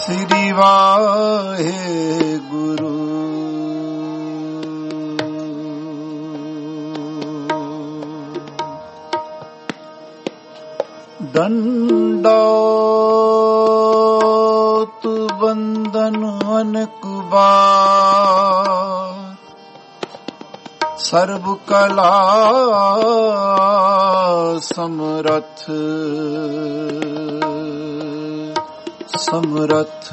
ਸ੍ਰੀ ਵਾਹਿਗੁਰੂ। ਦੰਡੌਤ ਬੰਦਨ ਅਨੇਕ ਬਾਰ, ਸਰਬ ਕਲਾ ਸਮਰਥ ਸਮਰਥ।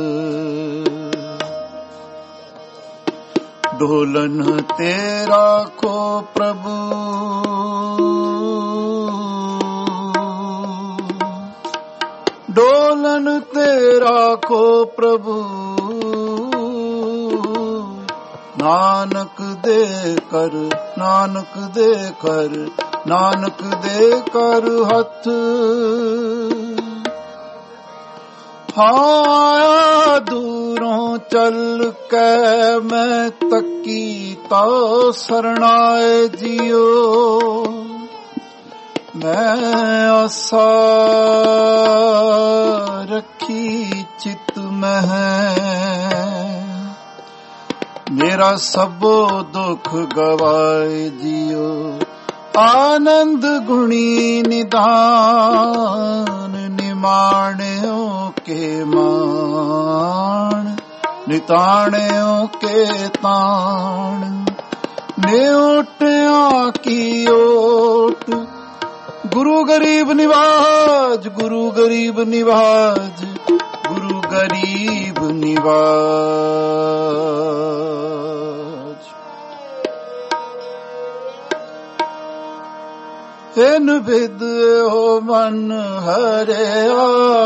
ਢੋਲਨ ਤੇਰਾ ਕੋ ਪ੍ਰਭੂ, ਢੋਲਨ ਤੇਰਾ ਕੋ ਪ੍ਰਭੂ। ਨਾਨਕ ਦੇ ਕਰ, ਨਾਨਕ ਦੇ ਕਰ, ਨਾਨਕ ਦੇ ਕਰ ਹੱਥ। ਹਾਂ ਦੂਰੋਂ ਚੱਲ ਕੇ ਮੈਂ ਤੱਕੀ ਤਾ ਸਰਣਾਏ ਜਿਉ। ਮੈਂ ਆਸਾ ਰੱਖੀ ਚਿਤ ਮਹਿ, ਮੇਰਾ ਸਭੋ ਦੁਖ ਗਵਾਏ ਜਿਉ। ਆਨੰਦ ਗੁਣੀ ਨਿਧਾਨ, ਨਿਮਾਣਿਓ ਕੇ ਮਾਣ, ਨਿਤਾਣਿਓ ਕੇ ਤਾਣ। ਨਿਉਟਿਆਂ ਕੀ ਓਟ, ਗੁਰੂ ਗਰੀਬ ਨਿਵਾਜ, ਗੁਰੂ ਗਰੀਬ ਨਿਵਾਜ, ਗੁਰੂ ਗਰੀਬ ਨਿਵਾਜ। ਏਨ ਵਿਦ ਹੋ ਮਨ ਹਰਿਆ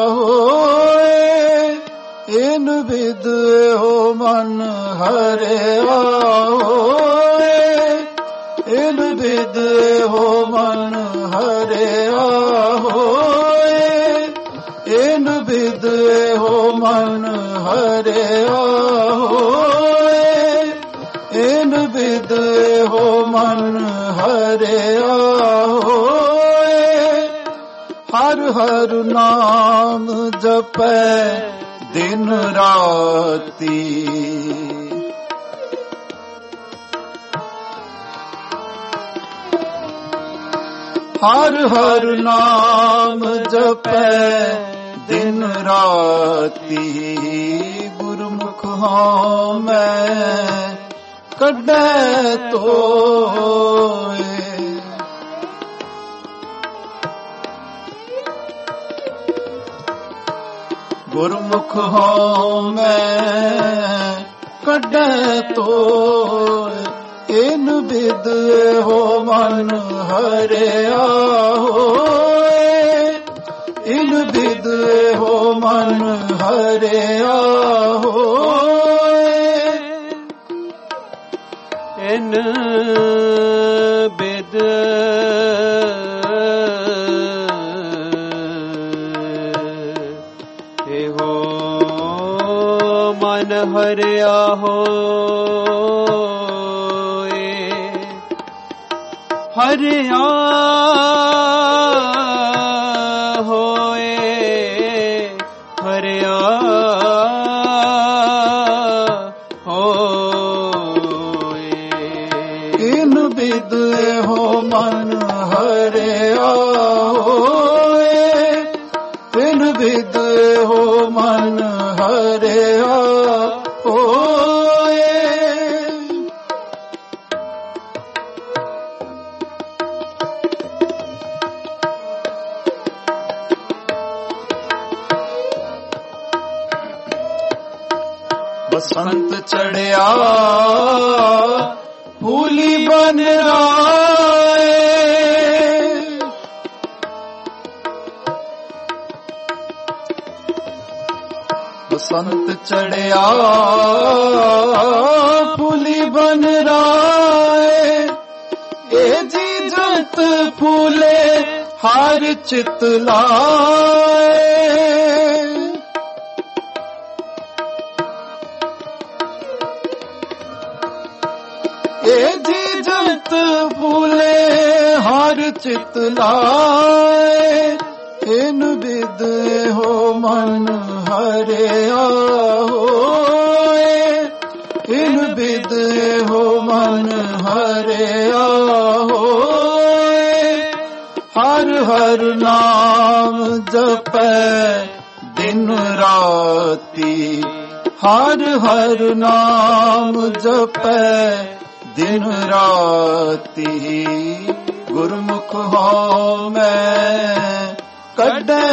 ਹੋਏ, ਏਨ ਵਿਦ ਹੋ ਮਨ ਹਰਿਆ ਹੋਏ, ਏਨ ਵਿਦ ਹੋ ਮਨ ਹਰਿਆ ਹੋਏ, ਏਨ ਵਿਦ ਹੋ ਮਨ ਹਰਿਆ ਹੋਏ, ਏਨ ਵਿਦ ਹੋ ਮਨ ਹਰਿਆ ਹੋਏ। ਹਰ ਹਰ ਨਾਮ ਜਪੈ ਦਿਨ ਰਾਤੀ, ਹਰ ਹਰ ਨਾਮ ਜਪੈ ਦਿਨ ਰਾਤੀ। ਗੁਰਮੁਖ ਹਾਂ ਮੈਂ ਕੱਢੈ ਤੋਏ, ਗੁਰਮੁਖ ਹਾਂ ਮੈਂ ਕੱਢੈ ਤੋਏ। ਏਨ ਵਿਦ ਹੋ ਮਨ ਹਰਿਆ ਹੋਏ, ਏਨ ਵਿਦ ਹੋ ਮਨ ਹਰਿਆ ਹੋਏ, ਏਨ ਵਿਦ ਹੋ ਮਨ ਹਰਿਆ ਹੋਏ। ਹਰਿਆ ਹੋਏ, ਹਰਿਆ ਹੋਏ। ਇਨ ਬਿਦ ਹੋ ਮਨ ਹਰਿਆ ਹੋਏ, ਇਨ ਬਿਦ ਹੋ ਮਨ ਹਰਿਆ ਹੋਏ। ਬਸੰਤ ਚੜਿਆ ਫੂਲੀ ਬਨ ਰਾਏ, ਬਸੰਤ ਚੜਿਆ ਫੂਲੀ ਬਨ ਰਾਏ। ਇਹ ਜੀ ਜੰਤ ਫੂਲੇ ਹਰ ਚਿਤ ਲਾਏ, ਇਹ ਜੀ ਜੰਤ ਫੂਲੇ ਹਰ ਚਿਤ ਲਾਏ। इन बिद हो मन हरिया होए, इन बिद हो मन हरिया होए। हर हर नाम जपै दिन राती, हर हर नाम जपै दिन राती। गुरमुख हो मैं कड्डे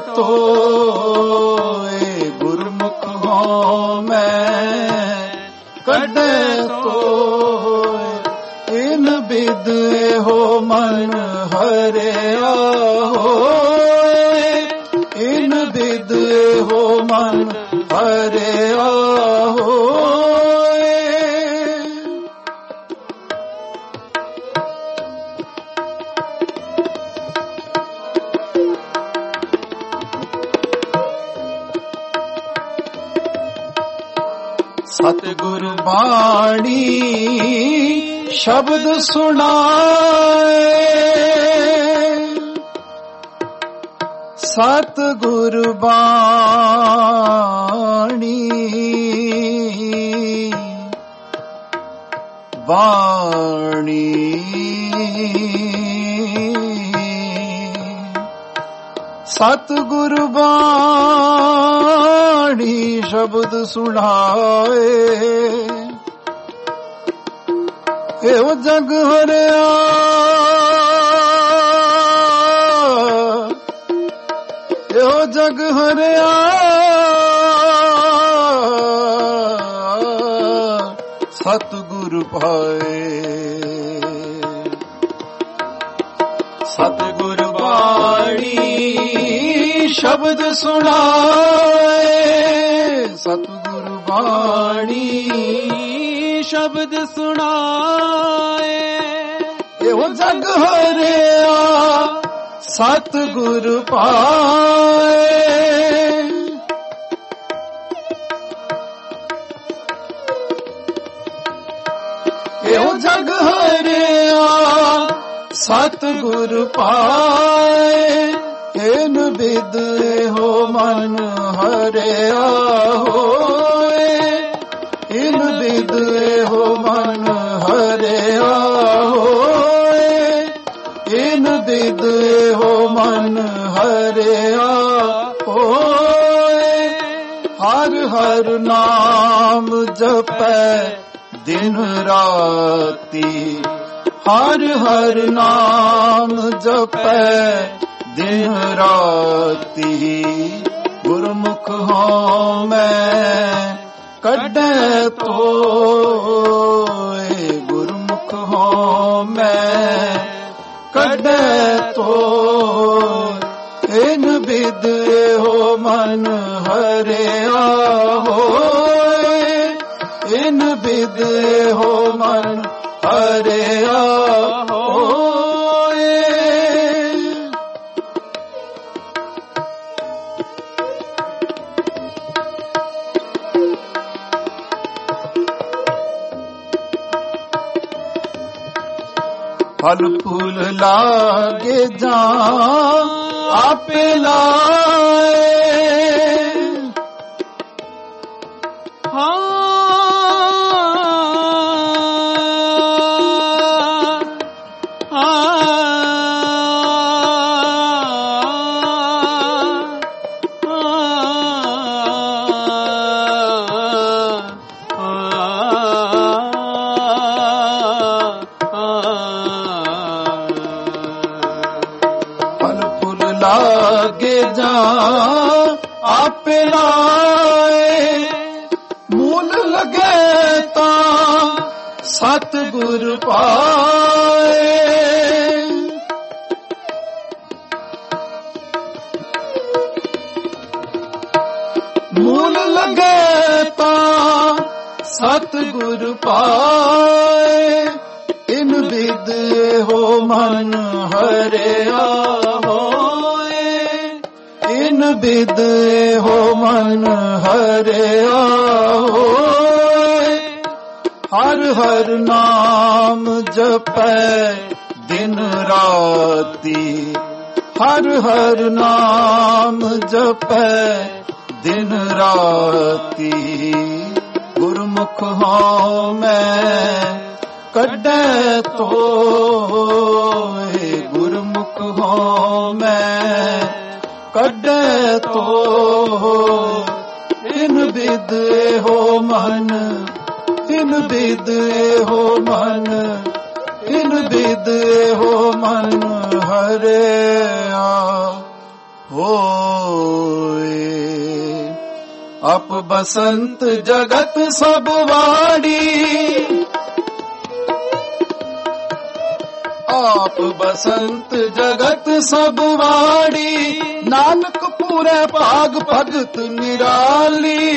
तोए, गुरमुख हो मैं कड्डे तोए। इन बिद हो मन हरिया होए, इन बिद हो मन हरिया होए। सतगुर बाणी शब्द सुनाए, सतगुर बाणी बाणी सतगुर बाणी शब्द सुनाए। एहो जग हरिया, एहो जग हरिया, सतगुर पाए। सतगुर बाणी शब्द सुनाए, सतगुर बाणी शब्द सुनाए। एहो जग हरिया सतगुर पाए। एहो जग हरिया सतगुर पाए। इन बिद हो मन हरिया होए, इन बिद हो मन हरिया होए, इन बिद हो मन हरिया होए। हर हर नाम जपै दिन राती, हर हर नाम जपै दिन राती। गुरमुख हों मैं कड्डे तोए, गुरमुख हों मैं कड्डे तोए। इन बिद हो मन हरिया होए, इन बिद हो मन हरिया होए। फल फूल लागे जा आपे लाए, लागे जा आपे लाए। मूल लगे ता सतगुर पाए, मूल लगे ता सतगुर पाए। इन बिद हो मन हरिया होए, इन बिद हो मन हरिया होए। हर हर नाम जपै दिन राती, हर हर नाम जपै दिन राती, गुरमुख हों मैं कड्डे तोए, गुरमुख हों मैं कड्डे तो। इन बिद हो मन, इन बिद हो मन, इन बिद हो मन हरिया होए। आप बसंत जगत सब वाड़ी, आप बसंत जगत सब वाड़ी, नानक पूरे भाग भगत निराली।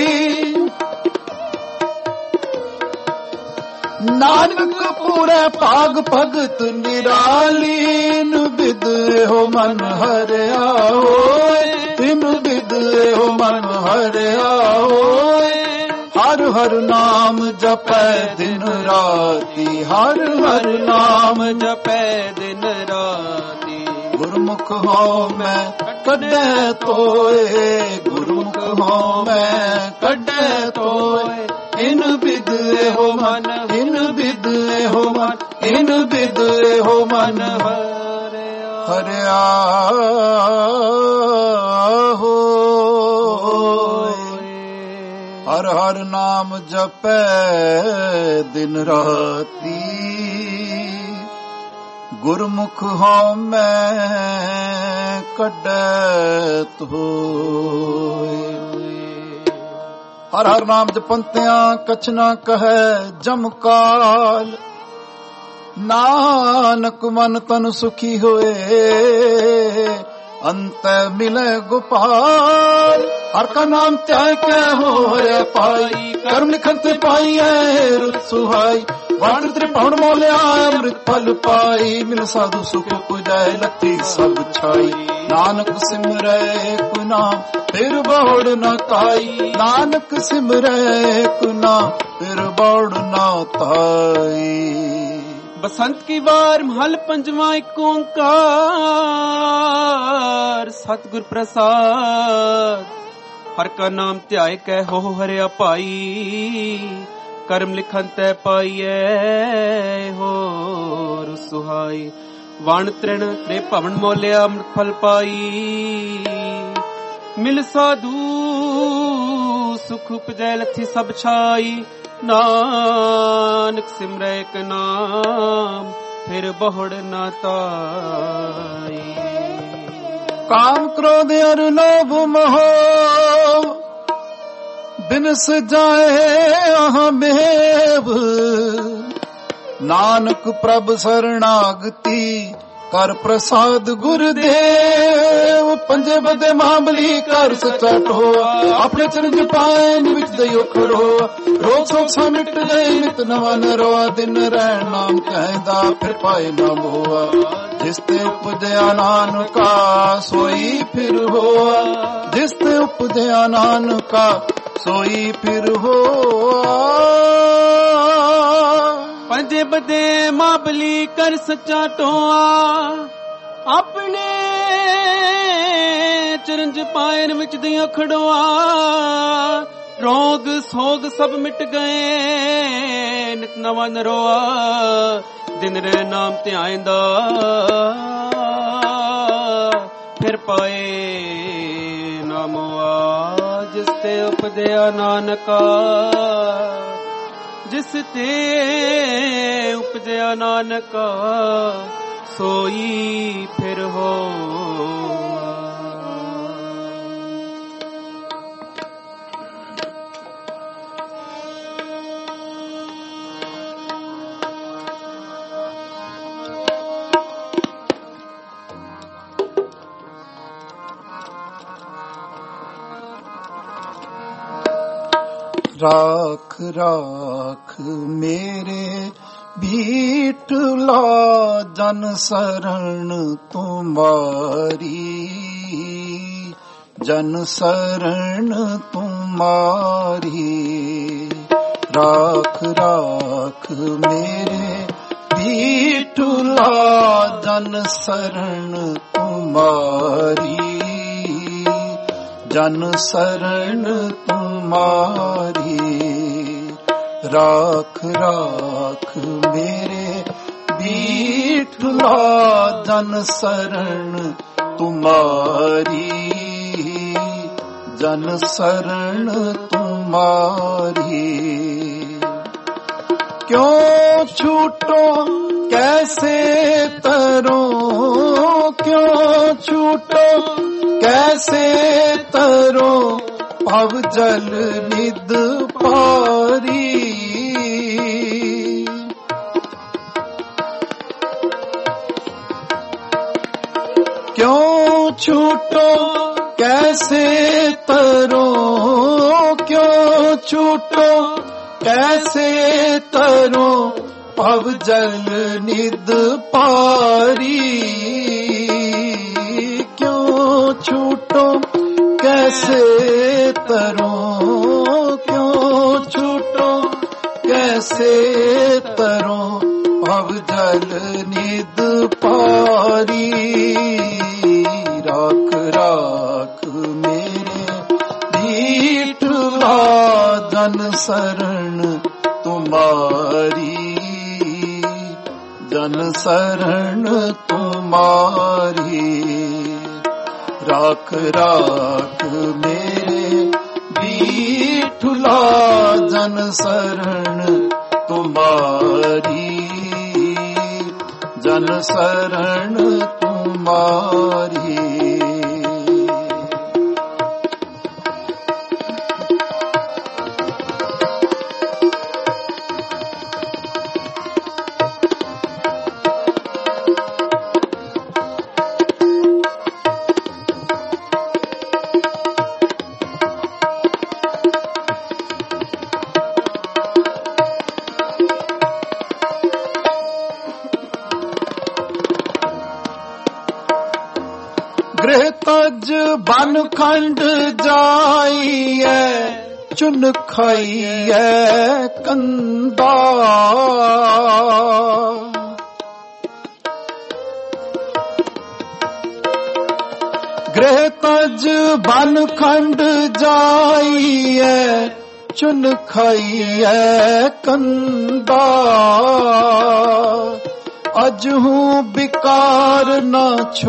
नानक पूरे भाग भगत निराली, इन बिद हो मन हरिया होए, इन बिद हो मन हरिया होए। हर हर नाम जपै दिन राती, हर हर नाम जपै दिन राती। गुरमुख हों मैं कड्डे तोए, गुरमुख हों मैं कड्डे तोए। इन बिद हो मन, इन बिद हो मन, इन बिद हो मन हरिया होए। हर हर नाम जपै दिन राती, गुरमुख हों मैं कड्डे तोए। हर हर नाम जपंतियां कछ न कहे जमकाल, नानक मन तन सुखी होए, अंत मिले गोपाल। हर का नाम त्याग के हो रे पाई, कर्म लिखन ते पाई है रुत सुहाई। वाण त्रिभुवन मोलिया अमृत फल पाई, मिल साधु सुख पुजाए लखी सब छाई। नानक सिमरै एक नाम फिर बौड़ न ताई, नानक सिमरै एक नाम फिर बौड़ न ताई। बसंत की बार महल पंजवा एक ओंकार, सतगुर प्रसाद। हर का नाम ध्याय कै हो हरिया पाई, कर्म लिखन तै पाइए हो सुहाई। वाण तृण त्रे भवन मोलिया अमृत फल पाई, मिल साधु सुख उपजै लथी सब छाई। नानक सिमरै एक नाम फिर बहुड़ न ताई। काम क्रोध और लोभ मोह बिनस जाए अहमेव, नानक प्रभ शरणागति कर प्रसाद गुरुदेव। पंजे बदे महाबली कर सच्चा टोआ, अपने चरण पाए निविच दयो खड़ो। रोग शोक सा मिट गए नित नवा नरोआ, दिन रहन नाम कहदा फिर पाए न मोआ। जिसते उपजया नानका सोई फिर होआ, जिसते उपजया नानका सोई फिर होआ। पंजे बदे महाबली कर सच्चा टोआ, अपने चरण पायन विच दिया खड़ोआ। रोग सोग सब मिट गए नित नवा नरोआ, दिन रे नाम ध्यायंदा फिर पाए नामोआ। जिसते उपदया नानका, जिसते उपजया नानका सोई फिर हो। राख राख मेरे भीटला जन शरण तुम्हारी, जन शरण तुम्हारी। राख राख मेरे भीटला जन शरण तुम्हारी, तुम्हारी, जन शरण तुम्हारी। राख राख मेरे विठला, जन शरण तुम्हारी, जन शरण तुम्हारी। क्यों छूटो कैसे तरो, क्यों छूटो कैसे तरो, भव जल निद पारी। क्यों छूटो कैसे तरो, क्यों छूटो कैसे तरो, भव जल निद पारी। क्यों छूटो कैसे तरो, क्यों छूटो कैसे तरो, भव जल निद पारी। राख राख मेरे विठला, जन शरण तुम्हारी, जन शरण तुम्हारी। राख राख मेरे विठला, जन शरण तुम्हारी, जन शरण तुम्हारी। गृह तज बन खंड जाइए, चुन खाइए कंदा। गृह तज बन खंड जाइए, चुन खाइए कंदा। अजहू बिकार न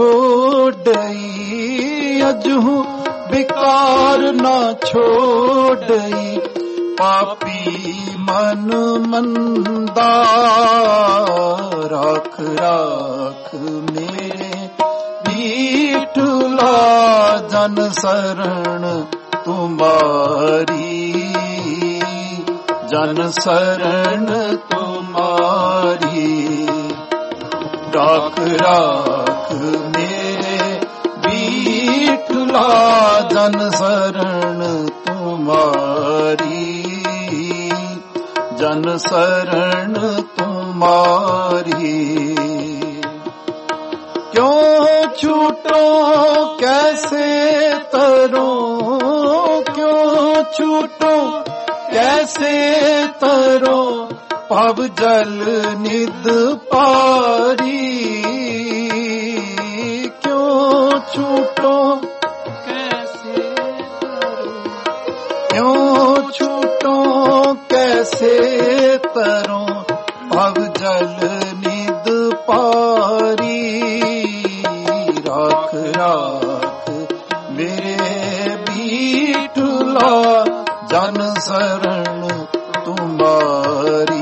छोड़ई, अजहू बिकार न छोड़ई, पापी मन मंदा। राख राख मेरे विठला, जन शरण तुम्हारी, जन शरण तुम्हारी। राख राख मेरे विठला, जन शरण तुम्हारी, जन शरण तुम्हारी। क्यों छूटो कैसे तरो, क्यों छूटो कैसे तरो, भव जल निद पारी। क्यों छूटो कैसे तरो, क्यों छूटो कैसे तरो, भव जल निद पारी। राख राख मेरे विठला, जन शरण तुम्हारी,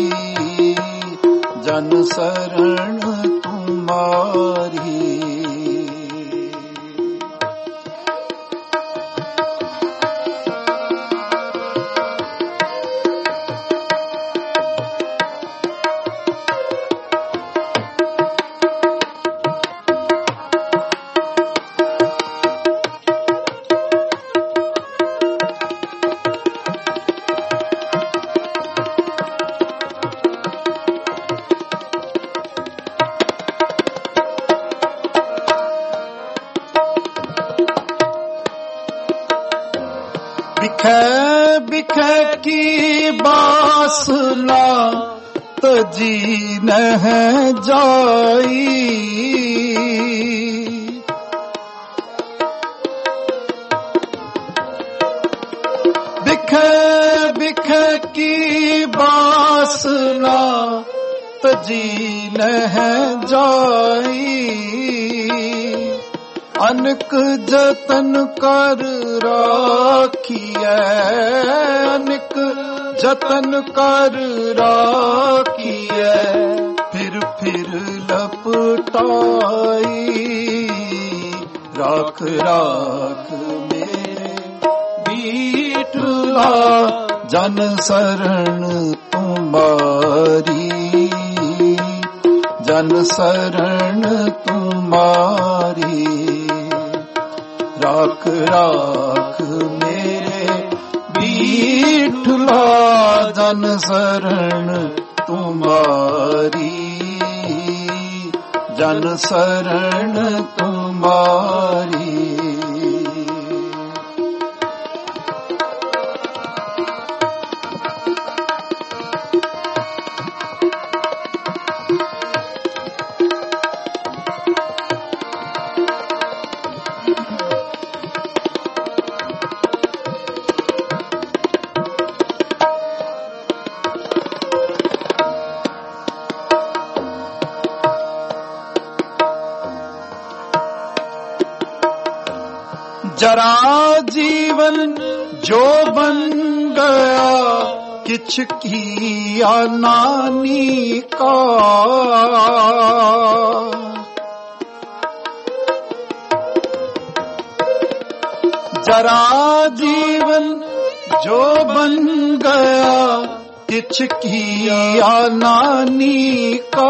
जन शरण तुम्हारी। बिखे बिखे की बासला, तजी न जाई। देखे की बासना तजी नह जाई, अनक जतन कर राखिए, अनक जतन कर राखिए, फिर लपटाई। राख राख मेरे बीठला जन शरण तुम्हारी, जन शरण तुम्हारी। राख राख मेरे बीठला जन शरण तुम्हारी, जन शरण तुम्हारी। जरा जीवन जो बन गया किछ किया नानी का, जरा जीवन जो बन गया किछ किया नानी का।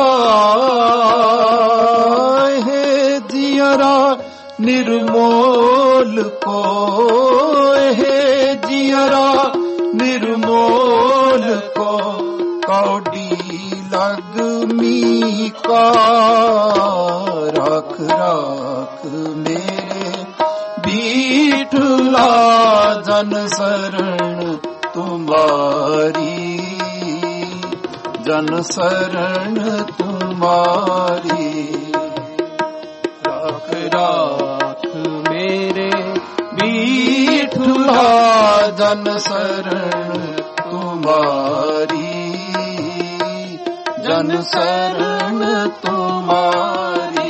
हे जियरा निर्मोल को, हे जियरा निर्मोल को, कौड़ी लगमी का। राख राख मेरे बीठला जन शरण तुम्हारी, जन शरण तुम्हारी। राख राख मेरे बीठला जन शरण तुम्हारी, जन शरण तुम्हारी।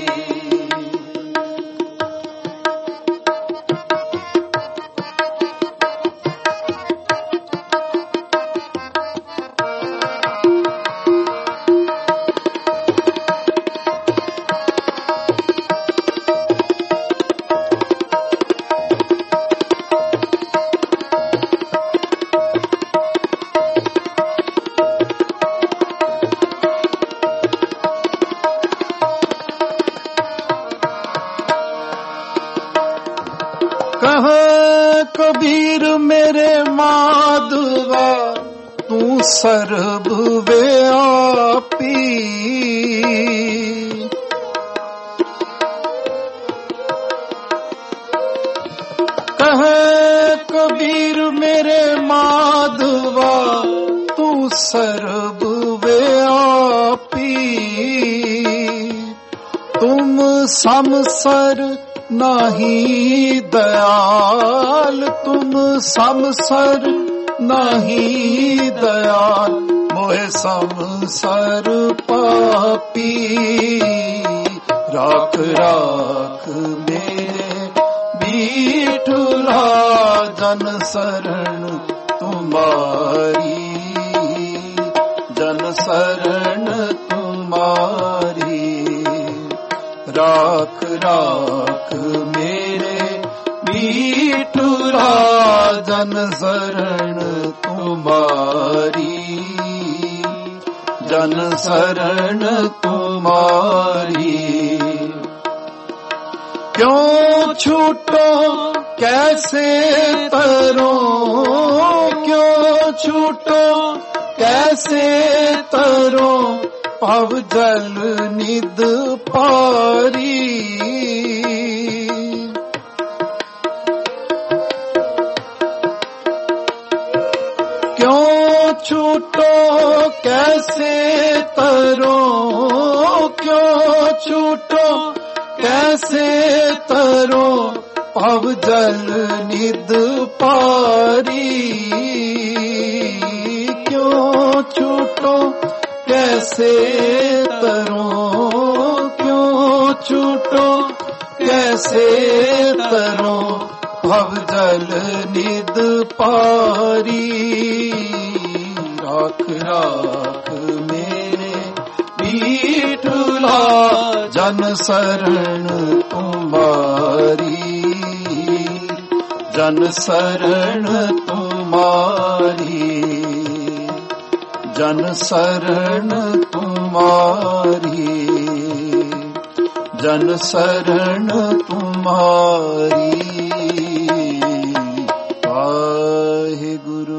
कहे कबीर मेरे माधवा तू सर्व व्यापी, कहे कबीर मेरे माधवा तू सर्व व्यापी। तुम समसर नहीं दयाल, तुम समसर नहीं दयाल, मोहे समसर पापी। राख राख मेरे बीठला जन शरण तुम्हारी, जन शरण तुम्हारी। राख राख मेरे बीठला जन शरण तुम्हारी, जन शरण तुम्हारी। क्यों छूटो कैसे तरो, क्यों छूटो कैसे तरो, पव जल निद पारी। क्यों छूटो कैसे तरो, क्यों छूटो कैसे तरो, पव जल निद पारी। छूटो कैसे तरो, क्यों छूटो कैसे तरो, भव जल निद पारी। राख राख मेरे विठला जन शरण तुम्हारी, जन शरण तुम्हारी, जन शरण तुम्हारी, जन शरण तुम्हारी। वाहिगुरु।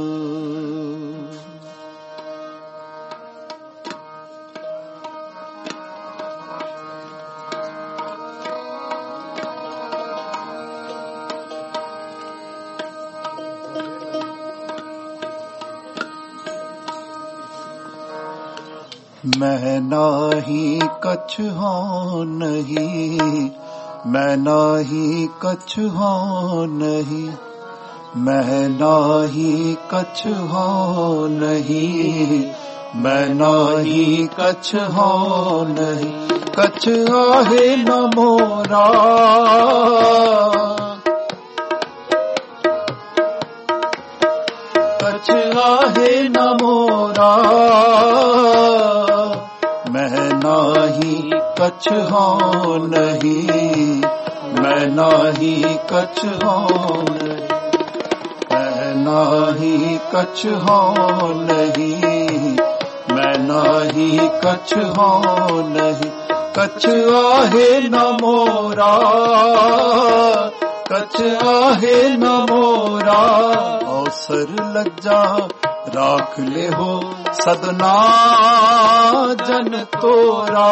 मैं नाही कछ हूँ नहीं, मैं नाही कछ हूँ नहीं, मैं नाही कछ हूँ नहीं, मैं नाही कछ हूँ नहीं। कछ आहे न मोरा, कछ आहे न मोरा, मैं नाही कछ हूँ नहीं, मैं नाही कछ हूँ नहीं, मैं नाही कछ हूँ नहीं, मैं नाही कछ हूँ नहीं। कछ आहे न मोरा, कछ आहे न मोरा, अवसर लज्जा राख ले हो सदना जन तोरा।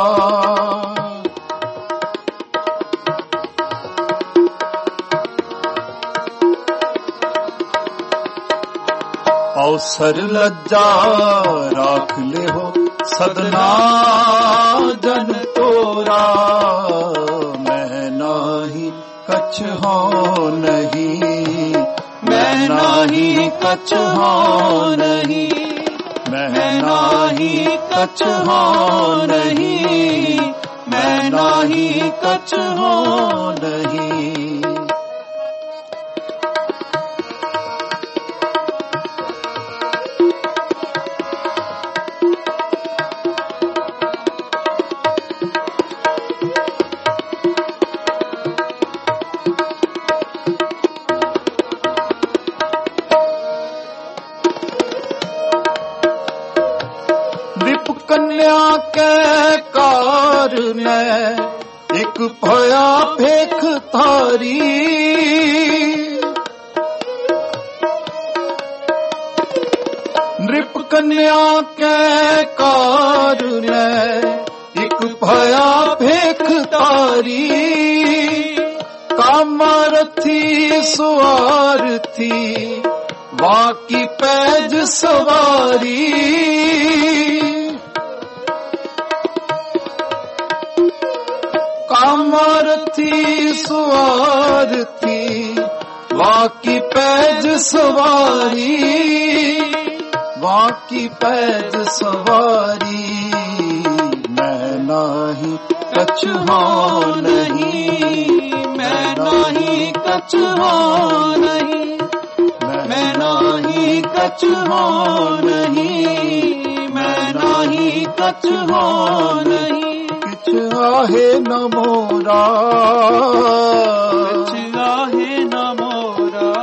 अवसर लज्जा राख ले हो सदना जन तोरा। मैं नाही कछ हूँ नहीं, मैं नाही कछ हूँ नहीं, मैं नाही कछ हूँ नहीं, मैं नाही कछ हूँ नहीं। कन्या के कार में एक भया भेख थारी। नृप कन्या के कार में एक भया भेख तारी। कामरथी सुवार थी बाकी पैज सवारी। कामरथी सुवार थी बाकी पैज सवारी। बाकी पैज सवारी। मैं नाही कछ हूँ नहीं, मैं नाही कछ हूँ नहीं, मैं नाही कछ हूँ नहीं, मैं नाही कछ हूँ नहीं। किछ आहे न मोरा, किछ आहे न मोरा,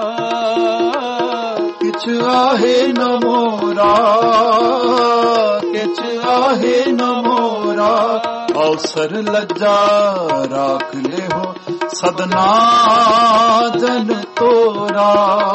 किछ आहे न मोरा, किछ आहे न मोरा। अवसर लज्जा राख ले हो सदना जन तोरा।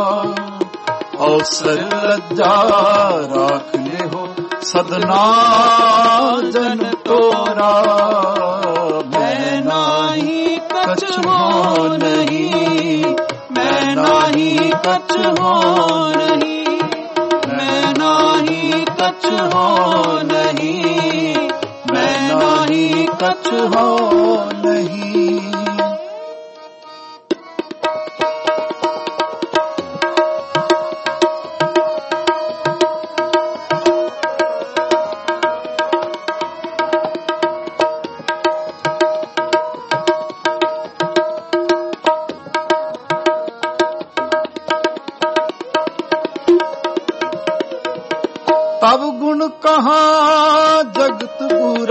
अवसर लज्जा राख ले हो सदना जन तोरा। मैं नाही कछ हूँ नहीं, मैं नाही कछ हूँ नहीं, मैं नाही कछ हूँ नहीं, मैं नाही कछ हूँ नहीं।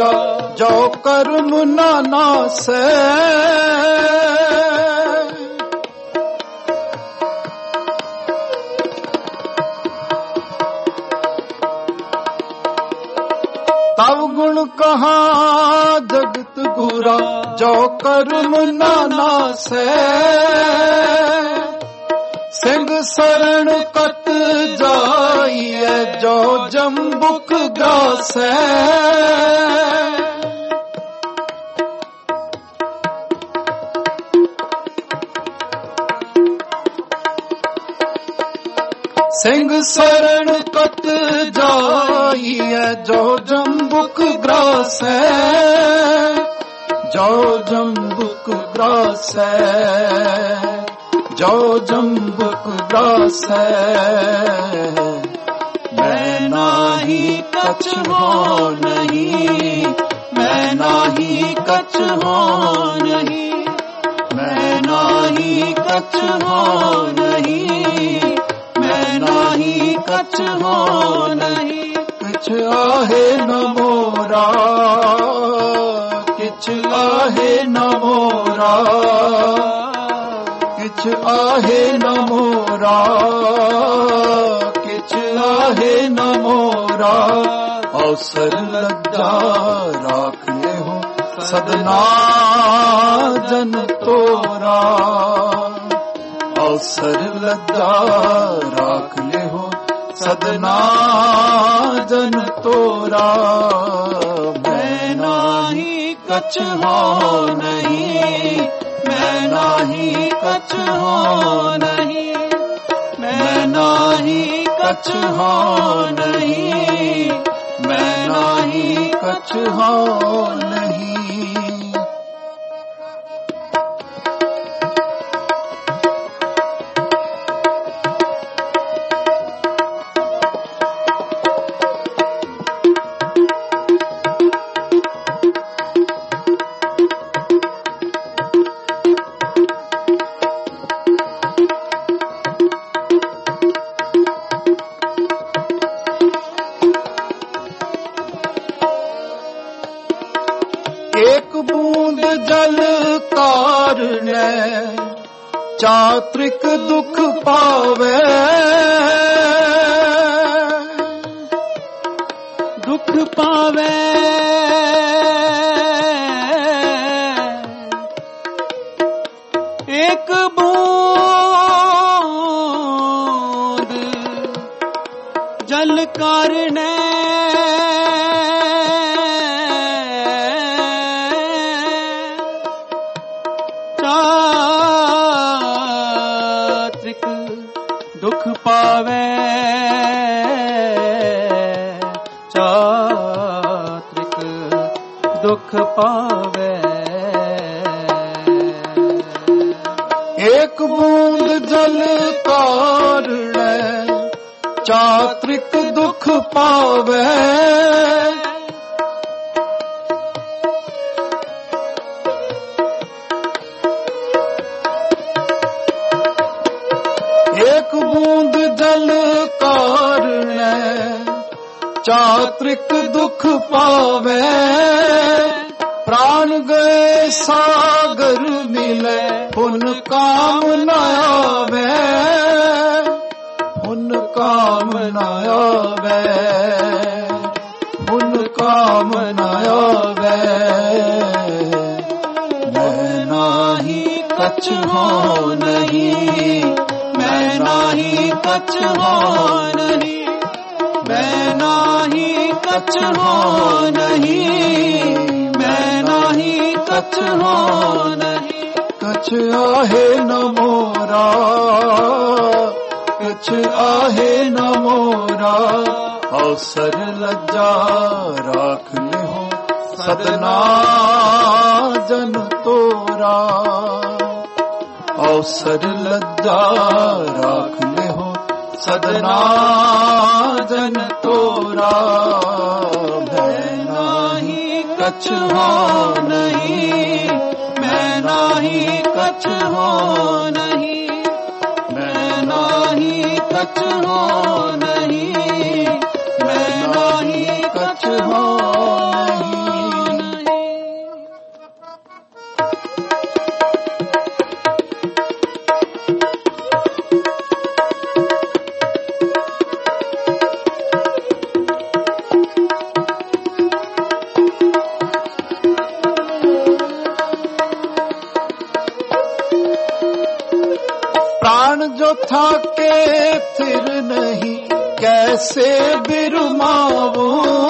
बूरा जो कर्म ना नासै। तब गुण कहा जगत गुरा जो कर्म ना नासै। सिंह शरण कत जाइए जो जम्बुक ग्रासै। सिंह शरण कत जाइए जो जम्बुक ग्रासै। जो जम्बुक ग्रासै। जो जम्बुक ग्रासै। मैं नाही कछ हो नहीं। मैं नाही कछ हो नहीं। मैं नाही कछ हो नहीं। मैं नाही कछ हो नहीं। किछ आहे न मोरा। किछ आहे न मोरा। किछ आहे न मोरा। किछ आहे न मोरा। अवसर लज्जा राख ले हो सदना जन तोरा। अवसर लज्जा राख ले हो सदना जन तोरा। मैं नाही कछ हो नहीं। मैं नाही कछ हो नहीं। मैं नाही कछ हो नहीं। मैं नाही कछ हो नहीं। एक बूंद जल कारणे चात्रिक दुख पावे। दुख पावे। एक बूंद जल कारणे चात्रिक दुख पावे। चात्रिक दुख पावे। एक बूंद जल कारणे चात्रिक दुख पावे। एक बूंद जल कारणे चात्रिक दुख पावे। प्राण गए सागर मिले पुन काम न आवे। पुन काम न आवे। पुन काम न आवे। मैं नाही कछ हो नहीं। मैं नाही कछ हो नहीं। मैं नाही कछ हो नहीं। मैं नाही कछ हो नहीं। कछ आहे न मोरा। कछ आहे न मोरा। अवसर लज्जा राख ले हो सदना जन तोरा। अवसर लज्जा राख ले हो सदना जन तोरा। मैं नाही कछ हो नहीं। मैं नाही कछ हो नहीं। मैं नाही कछ हो नहीं। मैं नाही कछ हो नहीं। प्राण जो थाके फिर नहीं कैसे बिरमावो,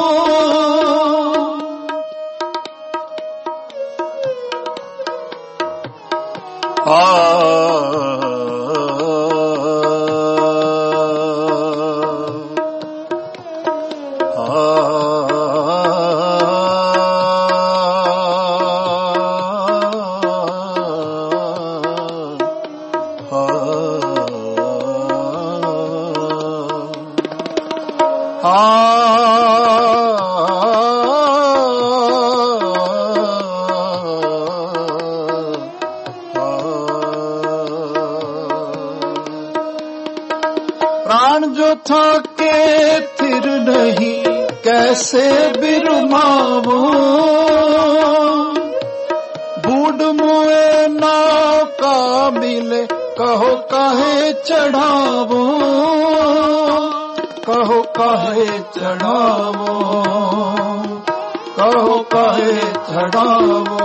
प्राण जो थाके फिर नहीं कैसे बिरमावो, बूढ़ मुए नाव का मिले कहो काहे चढ़ावो, कहो काहे चढ़ावो, कहो काहे चढ़ावो।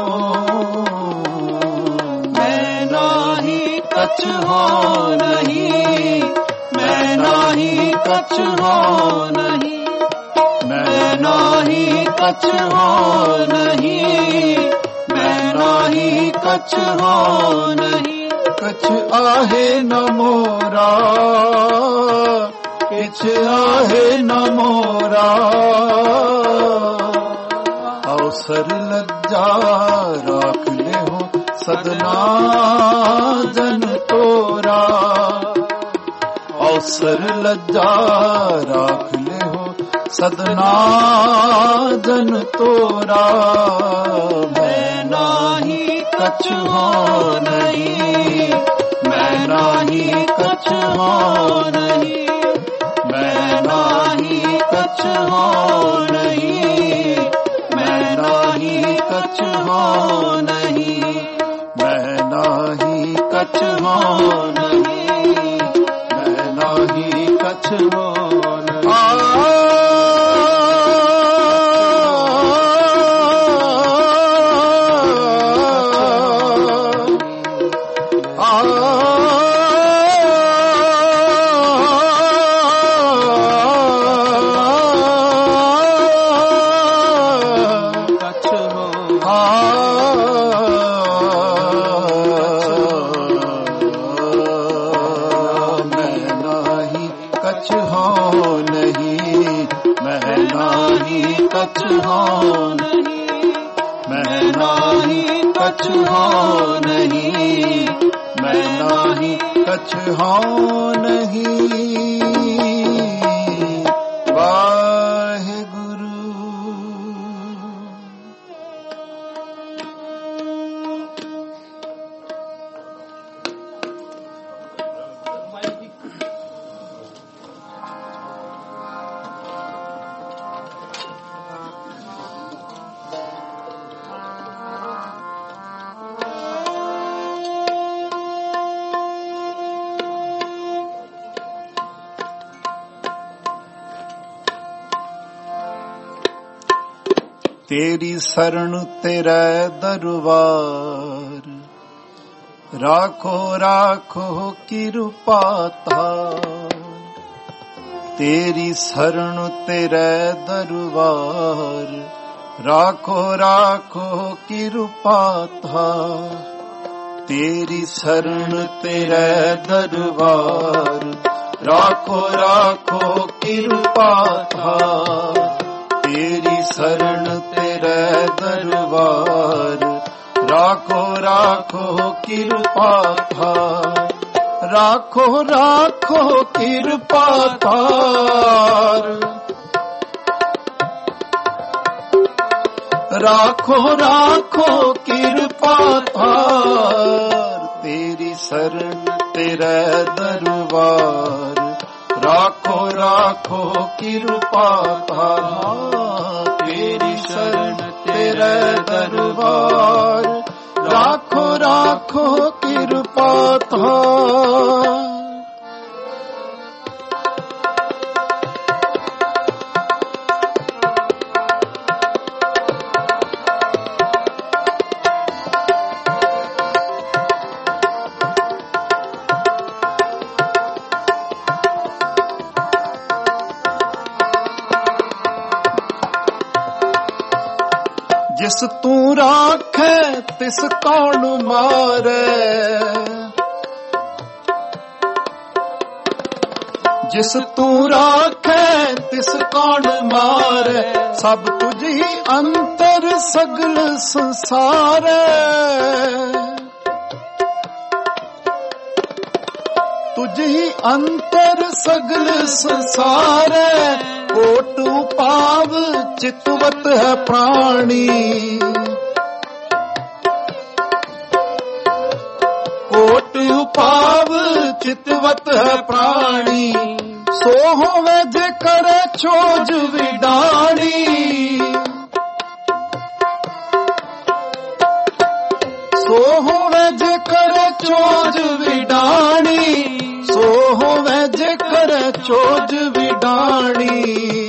मैं नाही कछ हो नहीं, मैं नाही कछ हो नहीं, मैं नाही कछ हो नहीं, मैं नाही कछ हो नहीं। कछ आहे न मोरा, किछ आहे न मोरा, अवसर लज्जा राख ले हो सदना जन तोरा, अवसर लज्जा राख ले हो सदना जन तोरा। मैं नाही कछ हो नहीं, मैं नाही कछ हो नहीं, मैं नाही कछ हो नहीं, मैं नाही कछ हो नहीं, मैं नाही कछ हो नहीं, मैं नाही कछ हो नहीं। कछ हो नहीं, मैं नाही कछ हो नहीं, मैं नाही कछ हो नहीं, मैं नाही कछ हो नहीं। वाहेगुरु। तेरी शरण तेरा दरबार, राखो राखो कृपा तार। तेरी शरण तेरा दरबार, राखो राखो कृपा तार। तेरी शरण तेरा दरबार, राखो राखो कृपा तार। तेरी शरण तेरा दरबार, राखो राखो कृपा तार। राखो राखो कृपा तार, राखो राखो कृपा तार। तेरी शरण तेरा दरबार, राखो राखो कृपा तार। तेरी शरण तेरा दरबार, राखो राखो कृपा तार। जिस तू राखे तिस कौन मारे, जिस तू राखे तिस कौन मारे, सब तुझी अंतर सगल संसारे। तुझी अंतर सगल संसारे, कोट उपाव चितवत है प्राणी। कोट उपाव चितवत है प्राणी, सो होवे जे करे छोज विडाणी। सो होवे जे करे चोज विडाणी, सो होवे जे करे चोज विडाणी।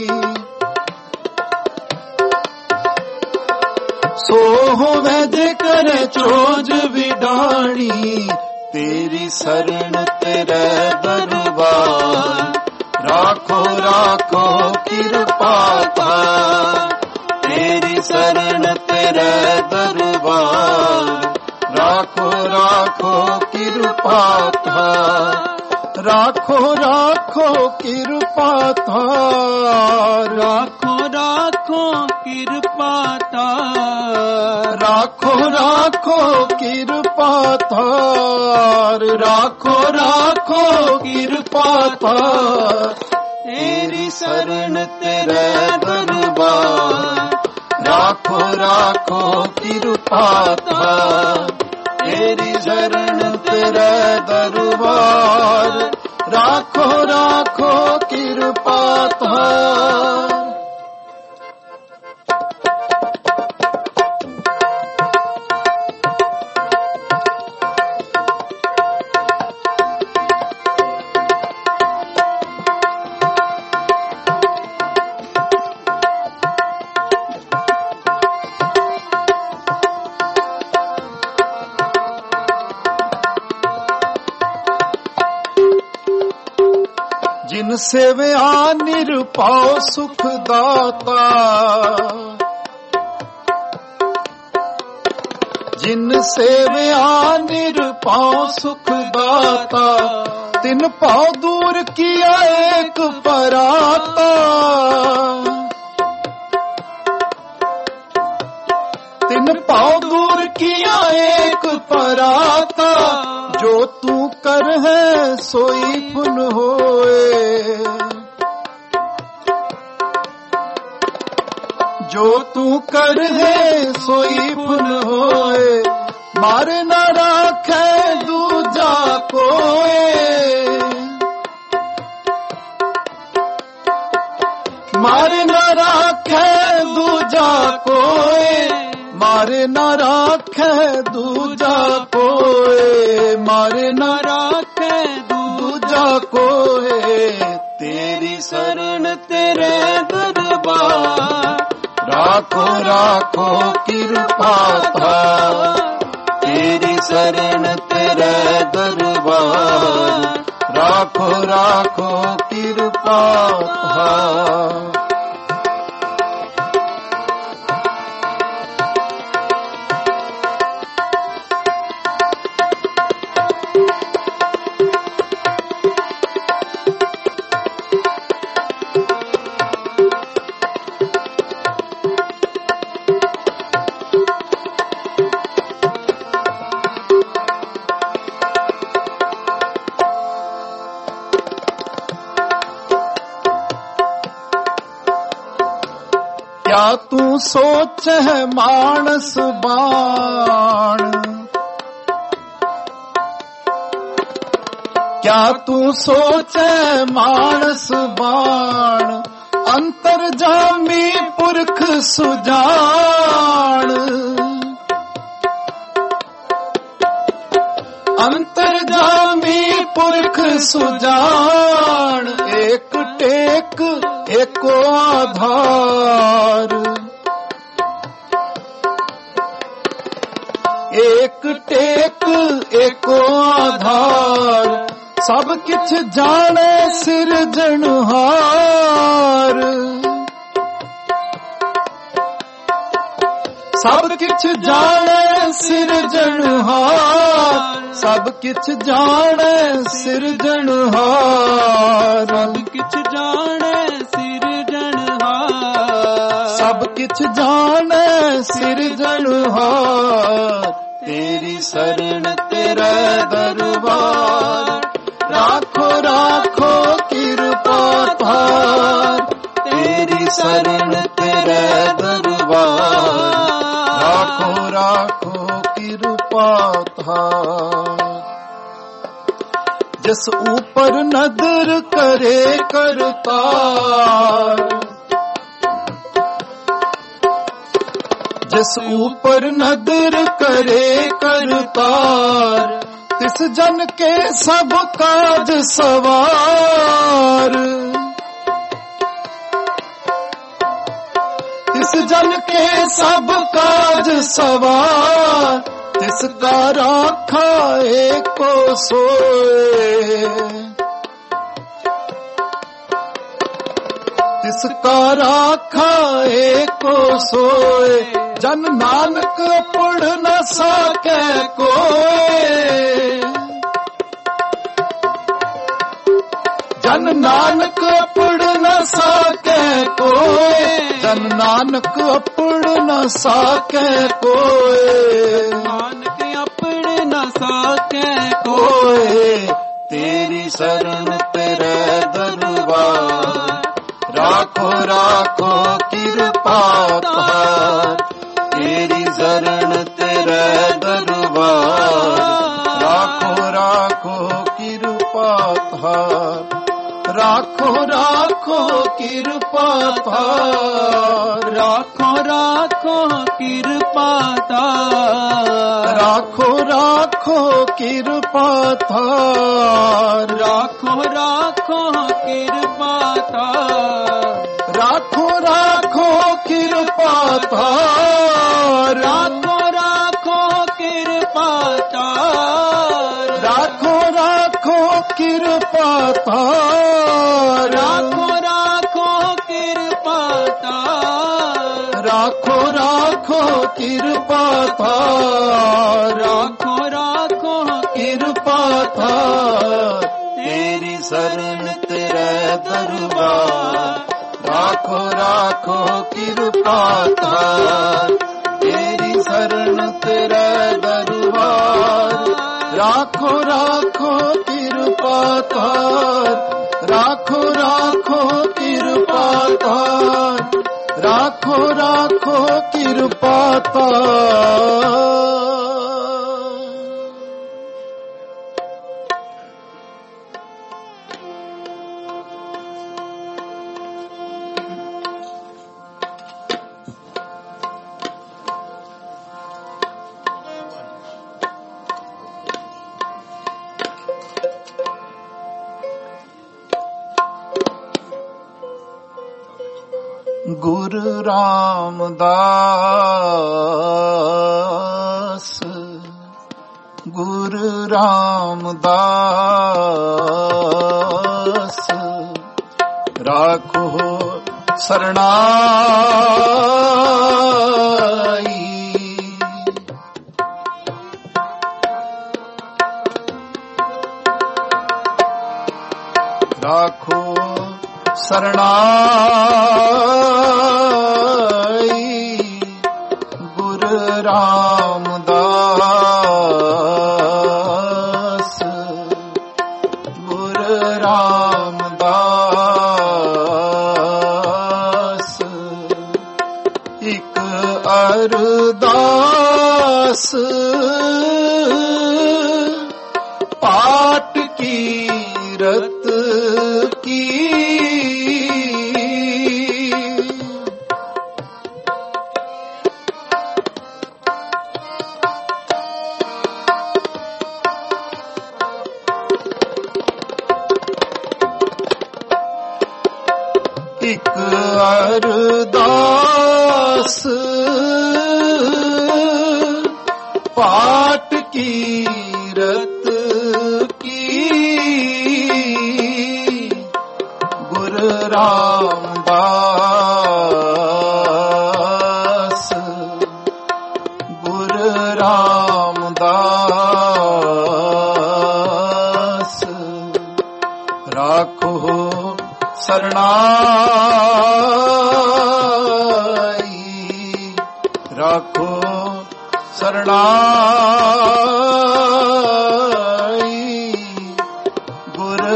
सो होवे जे करे चोज विडाणी, तेरी शरण तेरे दरबार, राखो राखो कृपा धार। तेरी शरण तेरे दरबार, राखो राखो कृपा धार। राखो राखो कृपा धार, राखो राखो कृपा धार। राखो राखो कृपा धार, राखो राखो कृपा धार। तेरी शरण तेरे दरबार, राखो राखो कृपा धार। तेरी शरण तेरे दरबार, राखो राखो कृपा धार। जिन सेवया निरपाओ सुख दाता, जिन सेवया निरपाओ सुख दाता, तिन पाओ दूर किया एक पराता। तिन पाओ दूर किया एक पराता, जो तू कर है सोई पुन होए। जो तू कर है सोई पुन होए, मार न राखे दूजा कोए। मार न राखे दूजा कोए, मार न राखे दूजा कोए। मार न राखे दूजा कोए, तेरी शरण तेरे दरबार, राखो राखो कृपा धार। तेरी शरण तेरे दरबार, राखो राखो कृपा धार। क्या तू सोच है मानस बाण, क्या तू सोच है मानस बाण, अंतर्जामी पुरख सुजान। अंतर्जामी पुरख सुजान, एक टेक एको आधार। एक टेक एको आधार, सब किछ जाने सिरजनहार। सब किछ जाने सिरजनहार, सब किछ जाने सिरजनहार, सब किछ जाने सिरजनहार, सब किछ जाने सिरजनहार। तेरी शरण तेरा दरबार, राखो राखो कृपा थार। तेरी शरण तेरा दरबार, राखो राखो कृपा थार। जिस ऊपर नदर करे करतार, जिस ऊपर नदर करे करतार, तिस जन के सब काज सवार। तिस जन के सब काज सवार, तिसका राखा एको सोए। तिसका राखा एको सोए, जन नानक पढ़ न सके कोई। जन नानक पढ़ न सके कोई, जन नानक पढ़ न सके कोई। नानक अपड़ न सके कोई। तेरी शरण तेरे दरबार, राखो राखो कृपा थार। तेरी शरण तेरे दरबार, राखो राखो कृपा थार। राखो राखो कृपा थार, राखो राखो कृपा थार, राखो राखो कृपा थार। राखो राखो कृपा थार, राखो राखो कृपा थार। राखो राखो कृपा थार, राखो राखो कृपा थार। राखो राखो कृपा थार, राखो राखो कृपा थार। राखो राखो कृपा थार। तेरी शरण तेरा दरबार, राखो राखो कृपा थार। तेरी शरण तेरा दरबार, राखो राखो कृपा थार। राखो राखो कृपा थार। राखो राखो कृपा थार। गुरु रामदास, गुरु रामदास, राखो शरणाई। राखो शरणाई। गुरु रामदास, गुरु रामदास, एक अरदास पाठ की रत की। एक अरदास पाठ की रत की। गुरु रामदास, रामदास राखो सरनाई, राखो सरनाई गुरु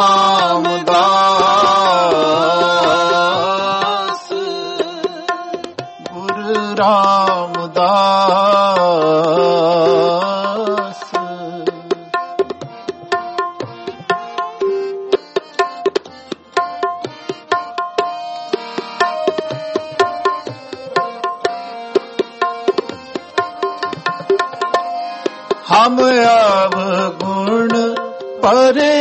रामदास, गुरु रामदास। हम अवगुण परे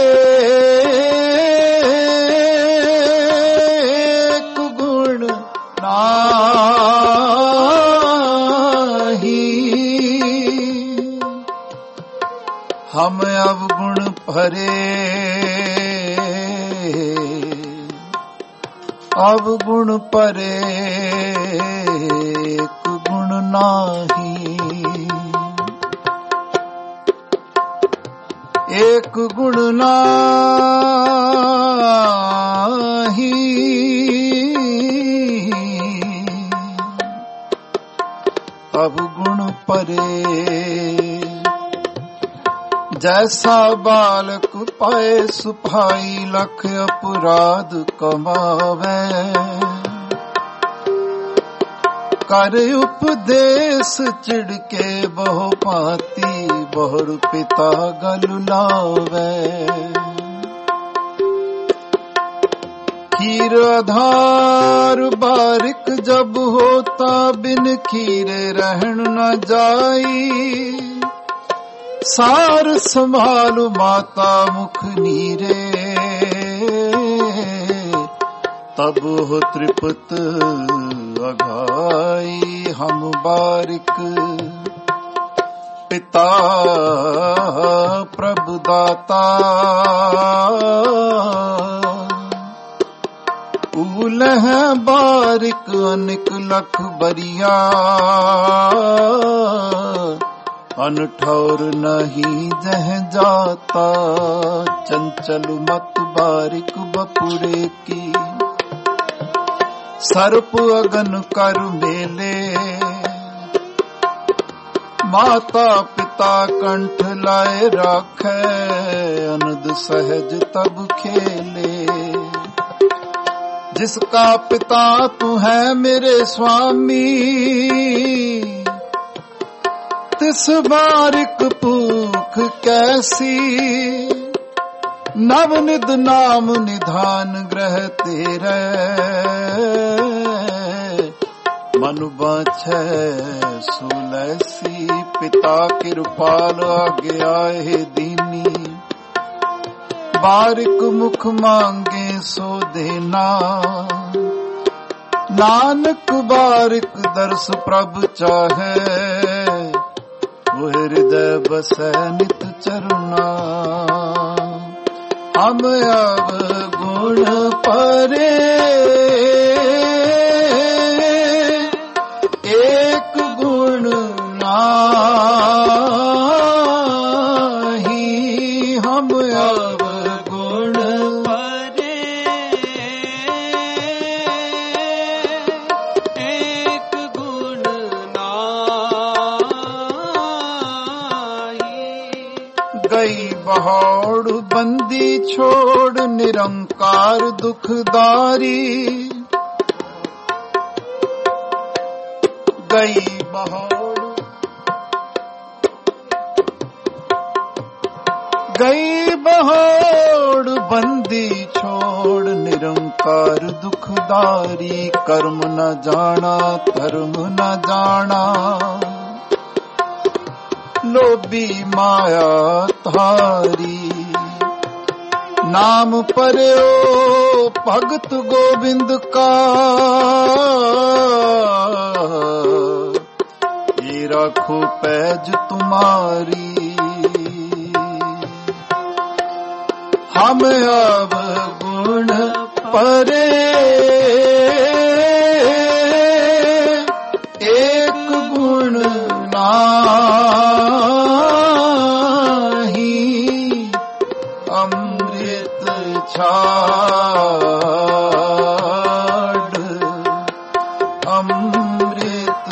गुण नाही, हम अवगुण परे अवगुण परे गुण नाही, एक गुण नाही, अवगुण परे। जैसा बालक पाए सुभाई लख अपराध कमावे, कर उपदेश चिड़के बहु पाती बहुर पिता गलु लावे। खीर आधार बारिक जब होता बिन खीरे रहन न जाई, सार संभालु माता मुख नीरे, तब हो त्रिपत अघाई। हम बारिक पिता प्रभु दाता, ऊल है बारिक अनिक लख बरिया, अनठौर नहीं जह जाता। चंचल मत बारिक बपुड़े की, सर्प अगन कर मेले, माता पिता कंठ लाए राखे, अनद सहज तब खेले। जिसका पिता तू है मेरे स्वामी, तिस बारिक भूख कैसी। नवनिध नाम निधान ग्रह तेरे, मनु बाछै सुलैसी। पिता कृपाल आगे आए दीनी, बारिक मुख मांगे सो देना। नानक बारिक दर्श प्रभु चाहे, वो हृदय बसै नित चरुना। हम अवगुण परे एक गुण नाही, हम अवगुण परे एक गुण नाही। गई बहौड़ बंदी छोड़ निरंकार दुखदारी, गई बहौड़ बंदी छोड़ निरंकार दुखदारी। कर्म न जाना धर्म न जाना, लोभी माया थारी। नाम पर्यो भगत गोविंद का, ये राखो पैज तुम्हारी। हम अवगुण परे एक गुण ना ਨਾਹੀ ਅੰਮ੍ਰਿਤ ਛਾੜ ਅੰਮ੍ਰਿਤ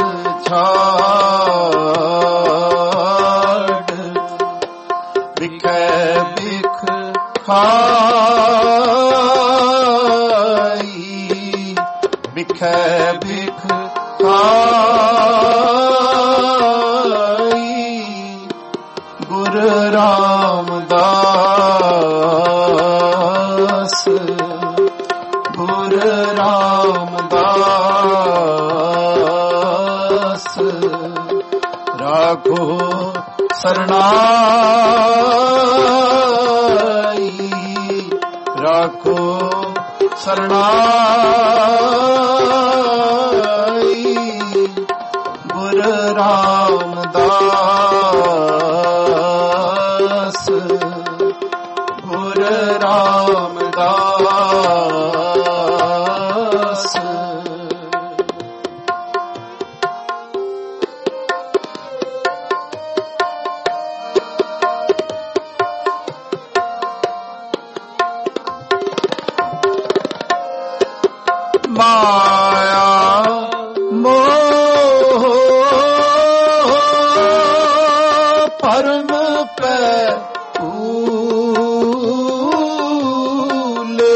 ਛਾੜ ਵਿਖੇ ਬਿਖ ਖਾਈ ਵਿਖੇ ਬਿਖ ਖਾਈ ਗੁਰ ਰਾਮਦਾਸ ਗੁਰ ਰਾਮਦਾਸ ਰਾਖੋ ਸਰਣਾਈ ਰਾਖੋ ਸਰਣਾਈ ਗੁਰ ਰਾਮਦਾਸ ਗੁਰ ਰਾਮਦਾਸ ਮਾਇਆ ਮੋਹ ਪਰਮ ਪੈ ਭੂਲੇ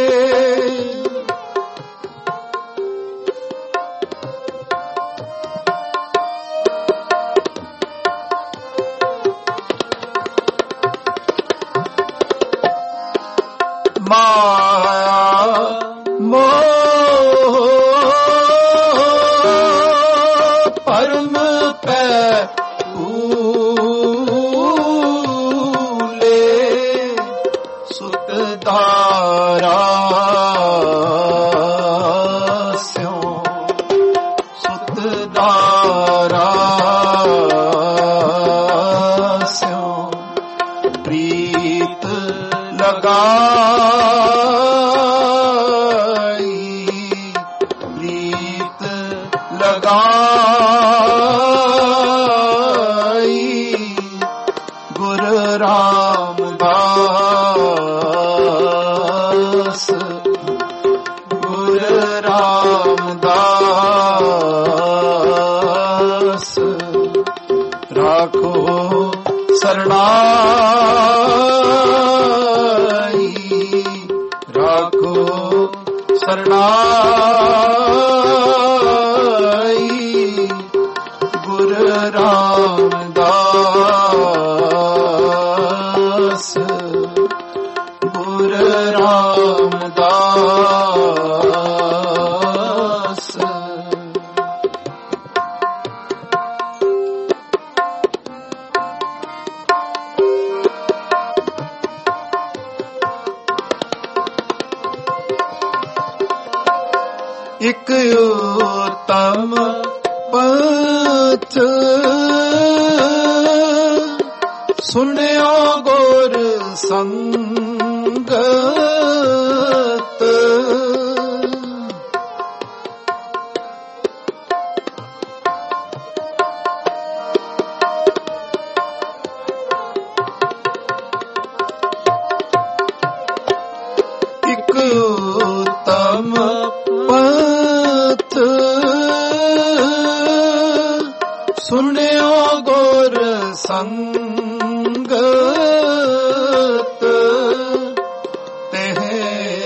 ਮਾਇਆ ਮੋਹ ਪਰਮ ਪੈ ਭੂਲੇ ਸੁਤ ਧਾਰਾ ਸਿਉ ਸੁਤ ਧਾਰਾ ਸਿਉ ਪ੍ਰੀਤ ਲਗਾਈ ਪ੍ਰੀਤ ਲਗਾਈ ਗੁਰ ਰਾਮਦਾਸ ਗੁਰ ਰਾਮਦਾਸ ਰਾਖੋ ਸਰਣਾਈ ਰਾਖੋ ਸਰਣਾਈ ਗੁਰ ਰਾਮਦਾਸ ਗੁਰ ਰਾਮਦਾਸ ਇਕ ਉਤਮ ਪੰਥ ਸੁਣਿਓ ਗੁਰ ਸੰਗਤ ਇਕ ਉਤਮ ਪੰਥ ਸੁਣਿਓ ਗੁਰ ਸੰਗਤ ਤਹਿ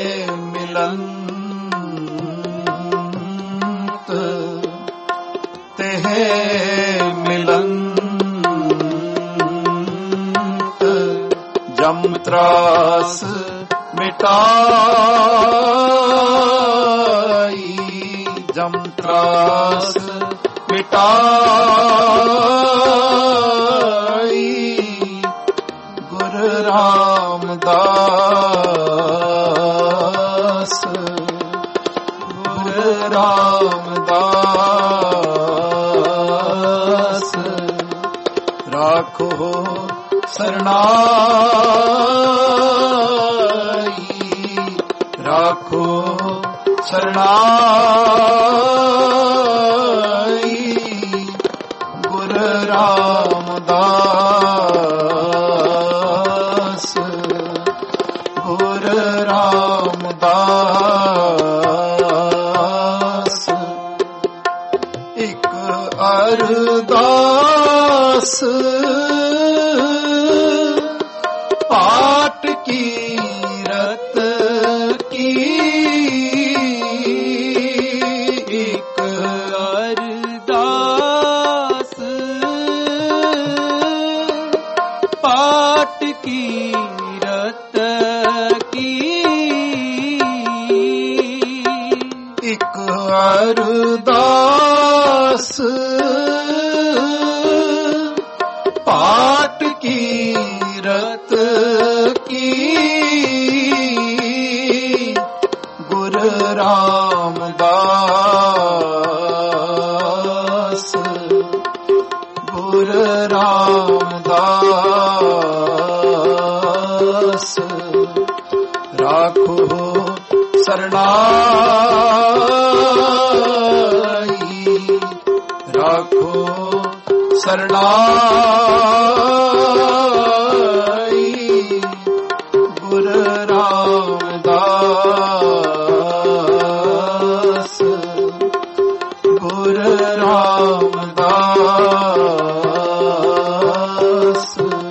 ਮਿਲੰਤ ਤਹਿ ਮਿਲੰਤ ਜਮ ਤਰਾਸ ਮਿਟਾਈ ਜਮ ਤਰਾਸ ਮਿਟਾਈ ਗੁਰ ਰਾਮਦਾਸ ਗੁਰ ਰਾਮਦਾਸ ਰਾਖੋ ਸਰਣਾਈ ਰਾਖੋ ਸਰਣਾਈ ਗੁਰ ਰਾਮਦਾਸ ਗੁਰ ਰਾਮਦਾਸ ਇੱਕ ਅਰਦਾਸ ਪਾਟ ਕੀਰਤ ਕੀ ਇੱਕ ਅਰਦਾਸ ਪਾਟ ਕੀਰਤ ਕੀ ਇੱਕ ਅਰਦਾਸ ਪਾਟ ਕੀਰਤ ਕੀ ਗੁਰ ਰਾਮਦਾਸ ਗੁਰ ਰਾਮਦਾਸ ਰਾਖੋ ਸਰਣਾਈ ਰਾਖੋ ਸਰਣਾਈ ਗੁਰ ਰਾਮਦਾਸ ਗੁਰ ਰਾਮਦਾਸ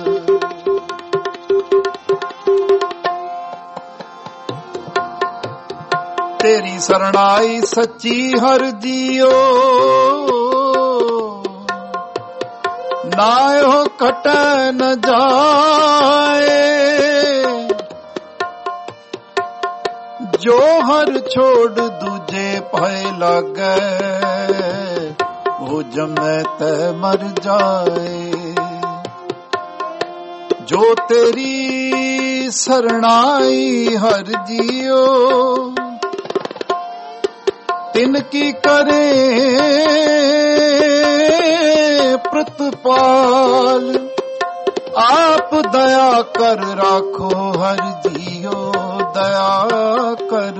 ਤੇਰੀ ਸਰਣਾਈ ਸੱਚੀ ਹਰ ਜੀਓ ਨਾ ਇਹੋ ਕਟੈ ਨ ਜਾਏ ਜੋ ਹਰ ਛੋੜ ਦੂਜੇ ਭਏ ਲਾਗੈ ਉਹ ਜਮੈ ਤੈ ਮਰ ਜਾਏ ਜੋ ਤੇਰੀ ਸਰਣਾਈ ਹਰ ਜੀਓ ਤਿਨ ਕੀ ਕਰੇ ਪ੍ਰਤਪਾਲ ਆਪ ਦਇਆ ਕਰ ਰਾਖੋ ਹਰ ਜੀਓ ਦਇਆ ਕਰ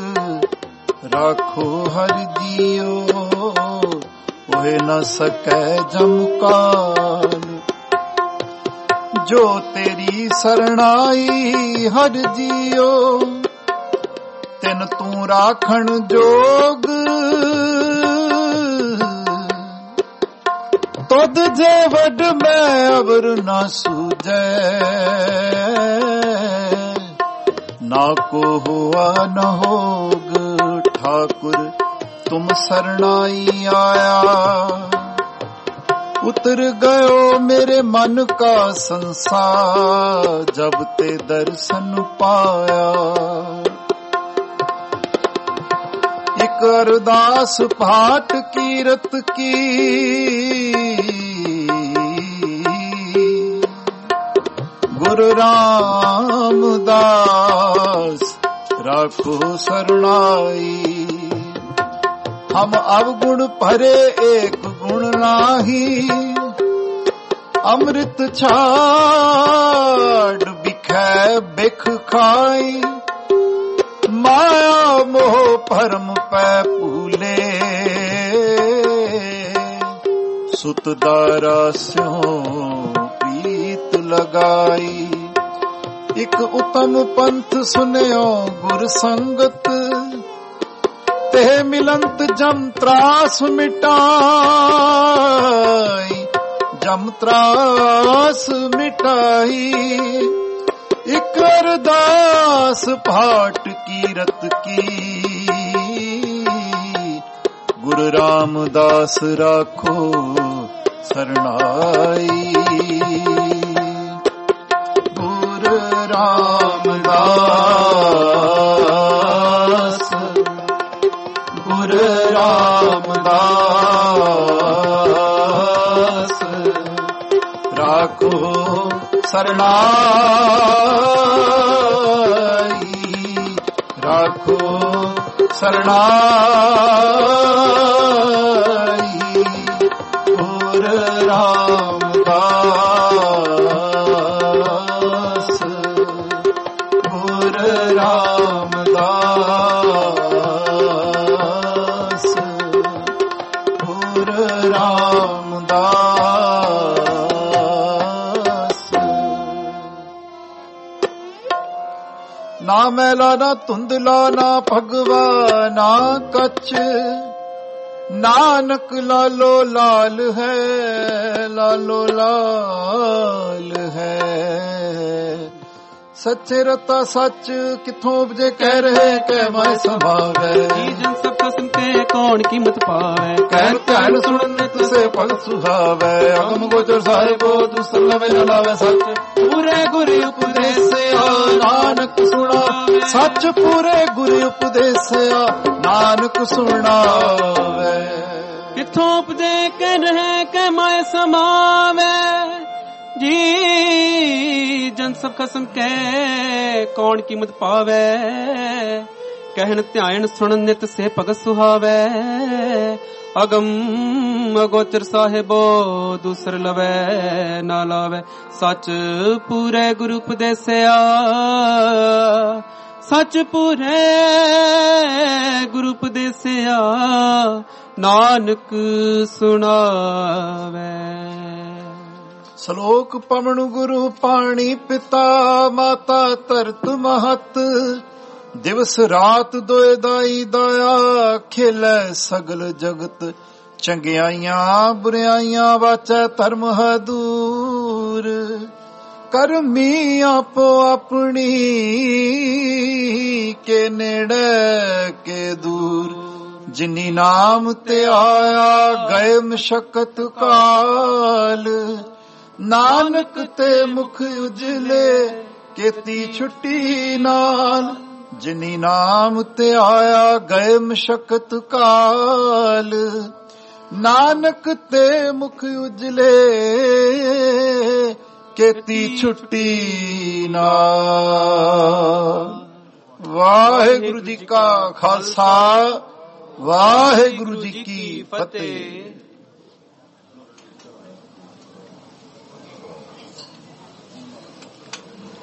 ਰਾਖੋ ਹਰ ਜੀਓ ਹੋਏ ਨ ਸਕੈ ਜਮਕਾਲ ਜੋ ਤੇਰੀ ਸਰਣਾਈ ਹਰ ਜੀਓ ਤਿਨ ਤੂੰ ਰਾਖਣ ਜੋਗ ਤੁਧ ਜੇ ਵੱਡ ਮੈਂ ਅਵਰ ਨਾ ਸੂਝੈ ਨਾ ਕੋ ਹੁਆ ਨ ਹੋਗ ਠਾਕੁਰ ਤੁਮ ਸਰਣਾਈ ਆਇਆ ਉਤਰ ਗयो मेरे मन का संसार जब ते दर्शन पाया एक अरदास भाट कीरत की गुरु रामदास राखो सरणाई हम अवगुण भरे एक गुण नाही अमृत छाड़ बिखै बिख खाई माया मोह भरम पै भूले सुत दारा स्यों प्रीत लगाई एक उत्तम पंथ सुनियो गुर संगत ते मिलंत जम त्रास मिटाई जम त्रास मिटाई एक अरदास भाट कीरत की गुरु रामदास राखो सरणाई गुरु रामदास गुरु रामदास राखो सरणाई राखो सरणाई गुरु रामदास गुरु रामदास गुरु रामदास ਨਾ ਮੈਲਾ ਨਾ ਧੁੰਦਲਾ ਨਾ ਭਗਵਾ ਨਾ ਕੱਚ, ਨਾਨਕ ਲਾਲੋ ਲਾਲ ਹੈ, ਲਾਲੋ ਲਾਲ ਹੈ। ਸੱਚੇ ਰਤਾ ਸੱਚ ਕਿੱਥੋਂ ਉਪਜੇ, ਕਹਿ ਰਹੇ ਕਹਿ ਮੈਂ ਸੰਭਾਵੈ। ਜੀ ਜਨ ਸਭ ਕਸਮ ਕੇ ਕੌਣ ਕੀਮਤ ਪਾਵੈ, ਕਹਿ ਧਿਆਨ ਸੁਣਨ ਤੁਸੇ ਭਗਤ ਸੁਹਾਵੈ। ਅਗਮ ਗੋਚਰ ਸਾਹਿਬੋ ਦੁਸਰ ਲਵੇ ਨ ਲਾਵੇ ਸੱਚ, ਪੂਰੇ ਗੁਰੂ ਉਪਦੇਸਿਆ ਨਾਨਕ ਸੁਣਾਵੇ। ਸੱਚ ਪੂਰੇ ਗੁਰੂ ਉਪਦੇਸਿਆ ਨਾਨਕ ਸੁਣਾਵੇ। ਕਿੱਥੋਂ ਉਪਜੇ ਕਹਿ ਰਹੇ ਕਹਿ ਮੈਂ ਸਮਾਵੈ। ਜੀ ਜਨ ਸਭ ਕਸਮ ਕਹਿ ਕੌਣ ਕੀਮਤ ਪਾਵੈ, ਕਹਿਣ ਧਿਆਨ ਸੁਣਨ ਨਿਤ ਸੇ ਭਗਤ ਸੁਹਾਵੈ। ਅਗਮ ਅਗੋਚਰ ਸਾਹਿਬੋ ਦੂਸਰ ਲਵੈ ਨਾ ਲਾਵੈ। ਸੱਚ ਪੂਰੇ ਗੁਰੂ ਉਪਦੇਸਿਆ, ਸੱਚ ਪੂਰੇ ਗੁਰੂ ਉਪਦੇਸਿਆ ਨਾਨਕ ਸੁਣਾਵੈ। ਸ਼ਲੋਕ ਪਵਨ ਗੁਰੂ ਪਾਣੀ ਪਿਤਾ ਮਾਤਾ ਧਰਤ ਮਹਤ, ਦਿਵਸ ਰਾਤ ਦੋਇ ਦਾਈ ਦਇਆ, ਖੇਲੇ ਸਗਲ ਜਗਤ ਚੰਗਿਆਈਆਂ ਬੁਰਿਆਈਆਂ ਵਾਚੈ ਧਰਮ ਹਦੂਰ। ਕਰਮੀ ਆਪੋ ਆਪਣੀ ਕੇ ਨੇੜੇ ਕੇ ਦੂਰ, ਜਿਨੀ ਨਾਮ ਤੇ ਆਇਆ ਗਏ ਮਸ਼ਕਤ ਕਾਲ। ਨਾਨਕ ਤੇ ਮੁਖ ਉਜਲੇ ਕੀਤੀ ਛੁੱਟੀ ਨਾਲ, ਜਿਨੀ ਨਾਮ ਤੇ ਆਇਆ ਗਏ ਮਸ਼ਕਤ ਕਾਲ। ਨਾਨਕ ਤੇ ਮੁਖ ਉਜਲੇ ਕੀਤੀ ਛੁੱਟੀ ਨਾਲ। ਵਾਹਿਗੁਰੂ ਜੀ ਕਾ ਖਾਲਸਾ, ਵਾਹਿਗੁਰੂ ਜੀ ਕੀ ਫਤਿਹ।